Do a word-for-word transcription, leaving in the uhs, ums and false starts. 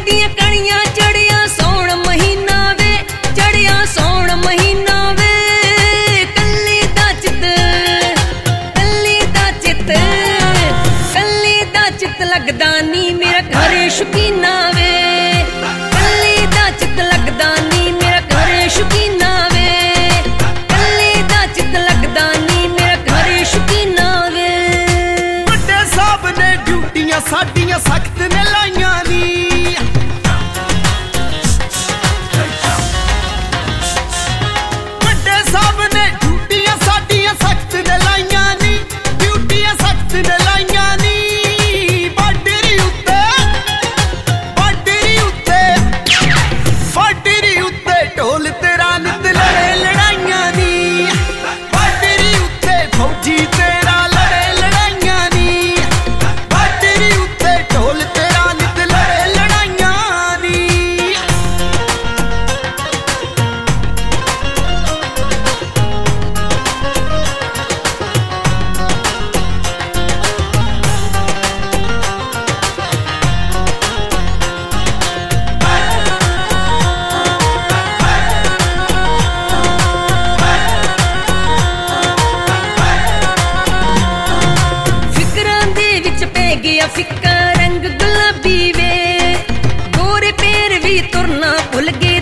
ਦੀਆਂ ਕਣੀਆਂ ਚੜਿਆ ਸੌਣ ਮਹੀਨਾ ਵੇ, ਚੜਿਆ ਸੌਣ ਮਹੀਨਾ ਵੇ। ਕੱਲੀ ਦਾ ਚਿੱਤ, ਕੱਲੀ ਦਾ ਚਿੱਤ, ਕੱਲੀ ਦਾ ਚਿੱਤ ਲੱਗਦਾ ਨੀ ਮੇਰਾ ਘਰੇ ਸ਼ੁਕੀਨਾ ਵੇ। ਕੱਲੀ ਦਾ ਚਿੱਤ ਲੱਗਦਾ ਨੀ ਮੇਰਾ ਘਰੇ ਸ਼ੁਕੀਨਾ ਵੇ। ਕੱਲੀ ਦਾ ਚਿੱਤ ਲੱਗਦਾ ਨੀ ਮੇਰਾ ਘਰੇ ਸ਼ੁਕੀਨਾ ਵੇ। ਵੱਡੇ ਸਾਹਿਬ ਨੇ ਡਿਊਟੀਆਂ ਸਾਡੀਆਂ ਸਖਤ ਨੇ ਲਾਈਆਂ ਨੀ, ਵੱਡੇ ਸਾਹਿਬ ਨੇ ਡਿਊਟੀਆਂ ਸਾਡੀਆਂ ਸਖਤ ਨੇ ਲਾਈਆਂ ਨੀ, ਡਿਊਟੀਆਂ ਸਖਤ ਨੇ ਲਾਈਆਂ ਨੀ। ਬਾਰਡਰ ਉੱਤੇ, ਬਾਰਡਰ ਉੱਤੇ, ਬਾਰਡਰ ਉੱਤੇ ਢੋਲ ਤੇਰਾ ਨਿਤ ਲੜੇ ਲੜਾਈਆਂ ਨੀ। ਬਾਰਡਰ ਉੱਤੇ ਫੌਜੀ ਤੇਰਾ ਲੜੇ ਲੜਾਈਆਂ ਨੀ, ਬਾਰਡਰ ਉੱਤੇ ਢੋਲ ਤੇਰਾ ਨਿਤ ਲੜੇ ਲੜਾਈਆਂ ਨੀ। ਫਿਕਰਾਂ ਦੇ ਵਿੱਚ ਪੈ ਗਿਆ ਫਿੱਕਾ ਰੰਗ ਗੁਲਾਬੀ ਵੇ, ਗੋਰੇ ਪੈਰ ਵੀ ਤੁਰਨਾ ਭੁੱਲ ਗਏ